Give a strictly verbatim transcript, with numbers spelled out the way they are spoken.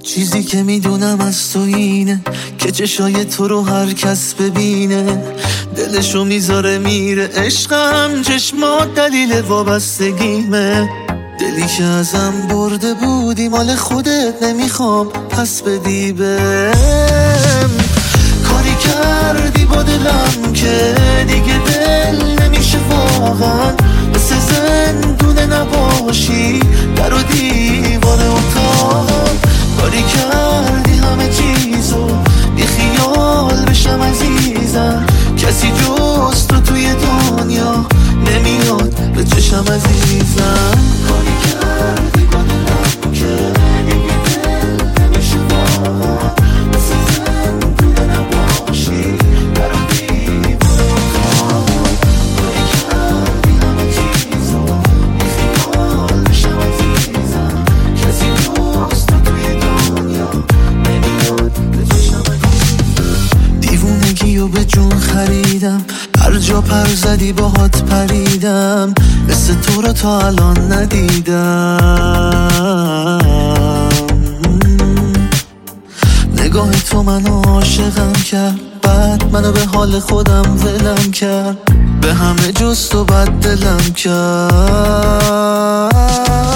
چیزی که میدونم از تو اینه که چشای تو رو هر کس ببینه دلشو میذاره میره. عشقم چشمات دلیل وابستگیمه، دلی که ازم برده بودی مال خودت نمیخوام پس بدی بهم. کاری کردی با دلم که دیگه دل نمیشه واقعا، مثل زندونه نباشی در و دیوار اتاقم. کاری کردی همه چیزو بی خیال بشم عزیزم، کسی جز تو توی دنیا نمیاد به چشم عزیزم. کاری کردی با دلم که دیگه دل نمیشه واقعا، مثل زندونه نباشی در و دیوار اتاقم. کاری کردی همه چیزو بی خیال بشم عزیزم، کسی جز تو توی دنیا نمیاد به چشم عزیزم. دیوونگی و به جون خریدم، هر جا پر زدی باهات پریدم، مثل تو رو تا الان ندیدم. نگاه تو منو عاشقم کرد، بعد منو به حال خودم ولم کرد، به همه جز تو بد دلم کرد.